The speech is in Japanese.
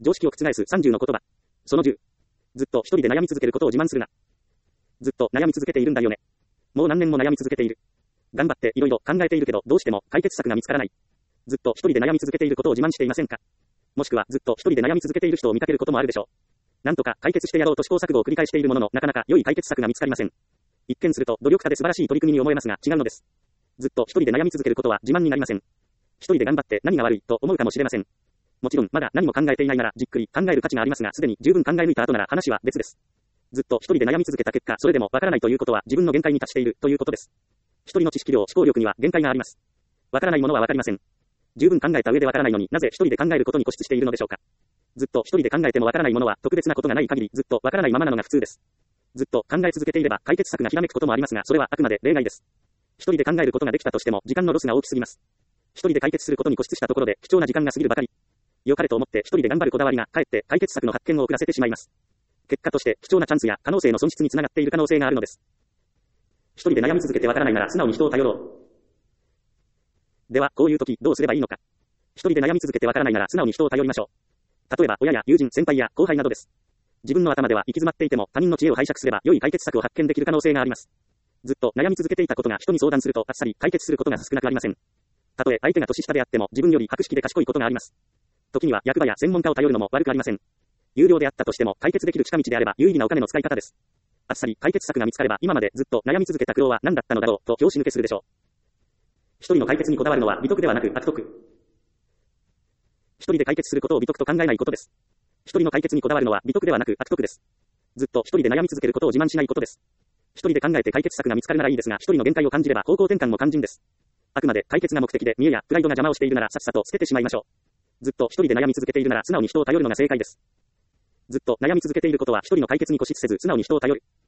常識を覆す30の言葉。その10。ずっと一人で悩み続けることを自慢するな。ずっと悩み続けているんだよね。もう何年も悩み続けている。頑張っていろいろ考えているけど、どうしても解決策が見つからない。ずっと一人で悩み続けていることを自慢していませんか？もしくはずっと一人で悩み続けている人を見かけることもあるでしょう。なんとか解決してやろうと試行錯誤を繰り返しているものの、なかなか良い解決策が見つかりません。一見すると努力家で素晴らしい取り組みに思えますが、違うのです。ずっと一人で悩み続けることは自慢になりません。一人で頑張って何が悪いと思うかもしれません。もちろんまだ何も考えていないならじっくり考える価値がありますが、すでに十分考え抜いた後なら話は別です。ずっと一人で悩み続けた結果、それでもわからないということは自分の限界に達しているということです。一人の知識量、思考力には限界があります。わからないものはわかりません。十分考えた上でわからないのになぜ一人で考えることに固執しているのでしょうか。ずっと一人で考えてもわからないものは特別なことがない限りずっとわからないままなのが普通です。ずっと考え続けていれば解決策がひらめくこともありますが、それはあくまで例外です。一人で考えることができたとしても時間のロスが大きすぎます。一人で解決することに固執したところで貴重な時間が過ぎるばかり。良かれと思って一人で頑張るこだわりがかえって解決策の発見を遅らせてしまいます。結果として貴重なチャンスや可能性の損失につながっている可能性があるのです。一人で悩み続けてわからないなら素直に人を頼ろう。では、こういう時どうすればいいのか。一人で悩み続けてわからないなら素直に人を頼りましょう。例えば親や友人、先輩や後輩などです。自分の頭では行き詰まっていても他人の知恵を拝借すれば良い解決策を発見できる可能性があります。ずっと悩み続けていたことが人に相談するとあっさり解決することが少なくありません。たとえ相手が年下であっても自分より博識で賢いことがあります。時には役場や専門家を頼るのも悪くありません。有料であったとしても解決できる近道であれば有意義なお金の使い方です。あっさり解決策が見つかれば今までずっと悩み続けた苦労は何だったのだろうと拍子抜けするでしょう。一人の解決にこだわるのは美徳ではなく悪徳。一人で解決することを美徳と考えないことです。一人の解決にこだわるのは美徳ではなく悪徳です。ずっと一人で悩み続けることを自慢しないことです。一人で考えて解決策が見つかるならいいですが、一人の限界を感じれば方向転換も肝心です。あくまで解決が目的で見栄やプライドが邪魔をしているならさっさと捨ててしまいましょう。ずっと一人で悩み続けているなら素直に人を頼るのが正解です。ずっと悩み続けていることは一人の解決に固執せず素直に人を頼る。